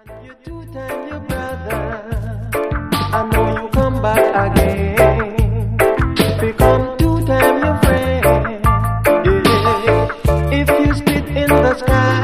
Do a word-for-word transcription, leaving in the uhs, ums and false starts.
You two-time your brother, I know you come back again. Become two-time your friend. Yeah. If you spit in the sky.